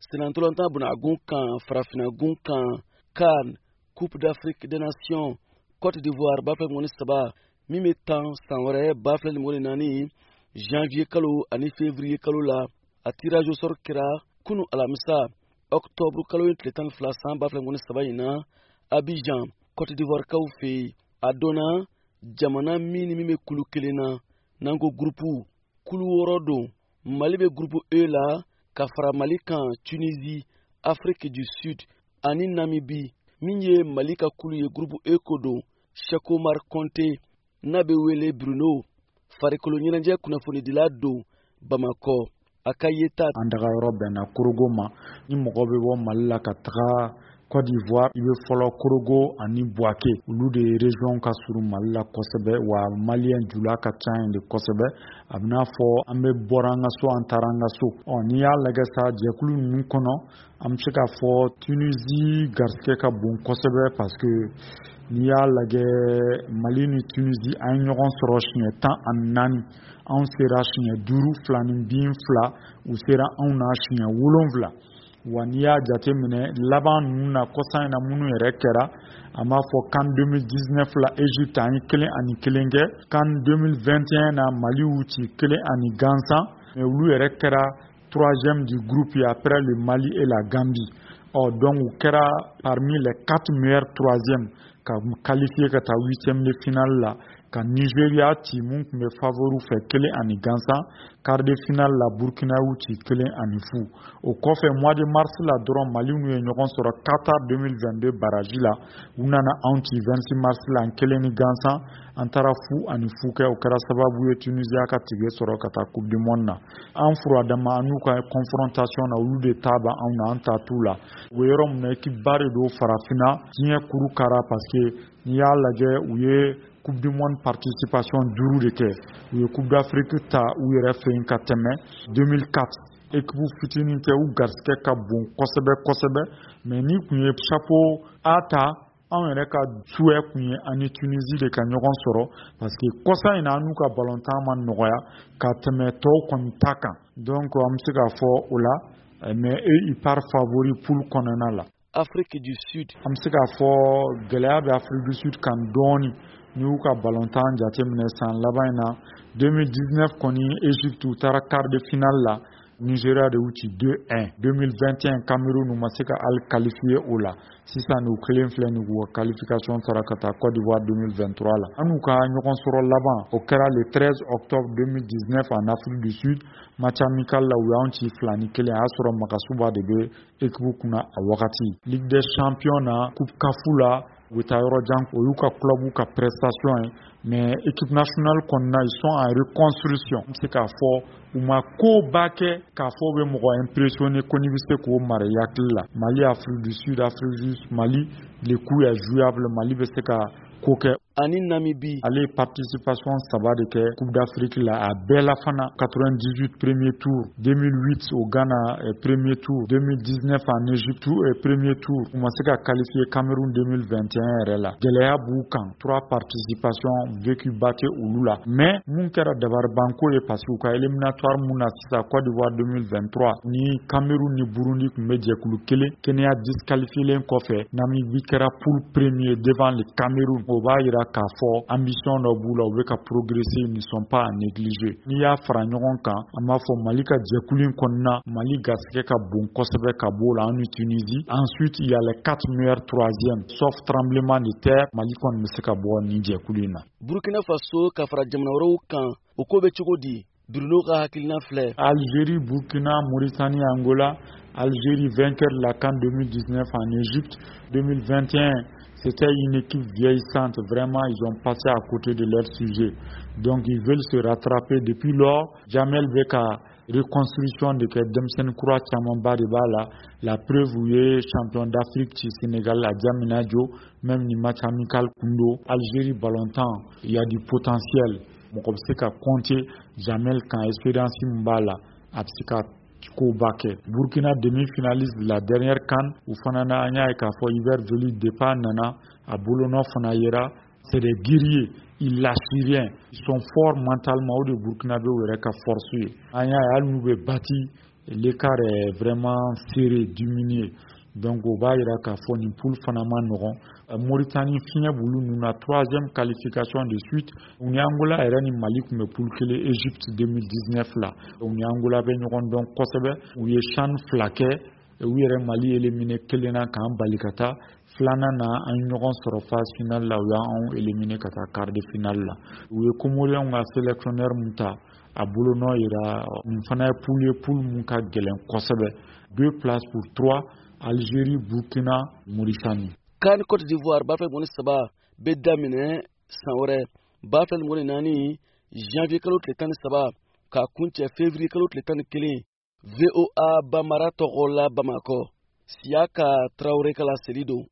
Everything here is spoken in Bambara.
Senantolanta Bunagun kan Farafinagun kan CAN Coupe d'Afrique des Nations Côte d'Ivoire bafle ngoni saba mime tan sanware bafle ngoni nani janvier kalo ani février kalo la a tirage au sort kira kunu alamisa octobre kalo tletan flasan bafle ngoni saba ina Abidjan Côte d'Ivoire kawfe adona jamana mime kulu kelena nango groupe kulu worodo Mali be groupe E la kafara Mali kan Tunisie Afrique du Sud ani Namibie minye Mali ka kulu ye groupe E kodo Chakomar Conté nabe wele Bruno farikolo nyanje kunafoni dilado Bamako akayeta andaga yɔrɔ na Kurugoma ni mɔgɔ bɛ bɔ Mali la ka taga Côte d'Ivoire i bɛ fɔlɔ Korogo ani Bouaké olu de région ka surun Mali la kosɛbɛ wa malien jula ka ca yen de kosɛbɛ a bɛna fɔ an bɛ bɔra an ka so an taara an ka so n'i y'a lajɛ sa jɛkulu ninnu kɔnɔ an bɛ se k'a fɔ Tunisie garisɛgɛ ka bon kosɛbɛ parce que n'i y'a lajɛ Mali ni Tunisie an ye ɲɔgɔn sɔrɔ siɲɛ 14 anw sera siɲɛ 5 2 ni bin 2 u sera anw na siɲɛ 7 wa n'i y'a jate minɛ laban ninnu na kɔsan in na minnu yɛrɛ kɛra an b'a fɔ CAN 2019 la Égypte an ye 1-1 kɛ CAN 2021 na Mali y'u ci 1-1 gansan mais olu yɛrɛ kɛra 3e du groupe après le Mali et la Gambie donc u kɛra parmi les 4 meilleurs 3e ka qualifié ka taa 8e de finale la ka Nigeria ci mun tun bɛ favori fɛ 1-1 gansan quart de finale la Burkina y'u ci 1-0 o kɔfɛ mois de mars la dɔrɔn Mali n'u ye ɲɔgɔn sɔrɔ Qatar 2022 barrage la u nana anw ci 26 mars la 1 gansan an taara 0-0 kɛ o kɛra sababu ye Tunisia ka tige sɔrɔ ka taa Coupe du Monde na an furadama an n'u ka confrontation na olu de ta ba anw na an ta t'u la o yɔrɔ mun na équipe ba de don farafina diɲɛ kuru kara parce que n'i y'a lajɛ u ye Coupe du Monde participation 5 de kɛ u ye Coupe d'Afrique ta u yɛrɛ fɛ yen ka tɛmɛ 2004 équipe fitinin tɛ u garisɛgɛ ka bon kosɛbɛ mais ni kun ye chapeau A ta anw yɛrɛ ka souhait kun ye ani Tunisie de ka ɲɔgɔn sɔrɔ parce que kɔsa in na an n'u ka ballontan ma nɔgɔya ka tɛmɛ tɔw kɔni ta kan donc an bɛ se k'a fɔ o la mais eux ils partent favori poule kɔnɔna la Afrique du Sud an bɛ se k'a fɔ gɛlɛya bɛ Afrique du Sud kan dɔɔni ni y'u ka ballontan jateminɛ san laban in na 2019 kɔni Égypte u taara quart de finale la Nigeria de y'u ci 2-1 2021 Cameroun u ma se ka hali qualifié o la sisan u kelen filɛ nin k'u ka qualification sara ka taa Côte d'Ivoire 2023 la an n'u ka ɲɔgɔn sɔrɔ laban o kɛra le 13 octobre 2019 en Afrique du Sud match amical la u y'anw ci 2-1 a y'a sɔrɔ Magasuba de bɛ équipe kunna a wagati Ligue des champions na Coupe CAF la u bɛ taa yɔrɔ jan o y'u ka club ka prestation ye mais équipe nationale kɔnɔna ils sont en reconstruction n bɛ se k'a fɔ u ma koba kɛ k'a fɔ u bɛ mɔgɔ impressionné ko n'i bɛ se k'o mara i hakili la Mali Afrique du Sud Afrique du Sud Mali le coup est jouable Mali bɛ se ka ko kɛ ani Namibie ale ye participation 3 de kɛ Coupe d'Afrique la a bɛɛ la fana 98 premier tour 2008 au Ghana premier tour 2019 en Égypte premier tour u ma se ka qualifié Cameroun 2021 yɛrɛ la gɛlɛya b'u kan 3 participations vécu ba kɛ olu la mais mun kɛra dabaribanko ye parce que u ka éliminatoire mun na sisan Côte d'Ivoire 2023 ni Cameroun ni Burundi tun bɛ jɛkulu kelen Kenya disqualifié kɔfɛ Namibie kɛra poule premier devant le Cameroun o b'a yira k'a fɔ ambition dɔ b'u la u bɛ ka progresser ils ne sont pas à négliger n'i y'a fara ɲɔgɔn kan an b'a fɔ Mali ka jɛkulu in kɔnɔna Mali garisɛgɛ ka bon kosɛbɛ ka b'o la an ni Tunisie ensuite il y a les 4 meilleurs 3e sauf tremblement de terre Mali kɔni bɛ se ka bɔ nin jɛkulu in na Burkina Faso ka fara jamana wɛrɛw kan o ko bɛ cogo di Bruno ka hakilina filɛ Algérie Burkina Mauritanie Angola Algérie vainqueur de la CAN 2019 en Égypte 2021 c'était une équipe vieillissante. Vraiment, ils ont passé à côté de leur sujet. Donc, ils veulent se rattraper. Depuis lors, Jamel Beka, reconstruction de Demsen Koura Tchamamba de Bala, la preuve où il est champion d'Afrique du Sénégal, la Djaminadjo, même ni match amical Kundo, Algérie, Ballontan, il y a du potentiel. Mokobseka compter Jamel quand Espérance Mbala, Absika Kobake. Burkina demi-finaliste de la dernière CAN où Fanana Anya et Kafo Hiver velu départ Nana à Boulogne Fanayera. C'est des guerriers, ils lâchent rien. Ils sont forts mentalement de Burkina Faso et Anya et Al-Noube bâti l'écart est vraiment serré, diminué. Donc o b'a yira k'a fɔ nin poule fana ma nɔgɔn. Mauritanie fiɲɛ b'olu nun na 3e qualification de suite. U ni Angola yɛrɛ ni Mali tun bɛ poule kelen Égypte 2019 la. U ni Angola bɛ ɲɔgɔn dɔn kosɛbɛ. U ye CHAN 2 kɛ. U yɛrɛ Mali éliminé kelen na k'an bali ka taa. Filanan na an ɲɔgɔn sɔrɔ phase finale la, u y'an éliminé ka taa quart de finale la. U ye Comoriens ka sélectionneur mun ta a bolonɔ yira nin fana ye poule mun ka gɛlɛn kosɛbɛ. 2 places pour 3. Algérie, Burkina, Mauritanie. Kan Côte d'Ivoire bafɛ mɔni saba bɛ daminɛ san wɛrɛ bafɛ mɔni naani janvier kalo tile 13 ka kuncɛ février kalo tile 11 VOA Bambara tɔgɔ la Bamakɔ. Siaka Traoré kala seli don.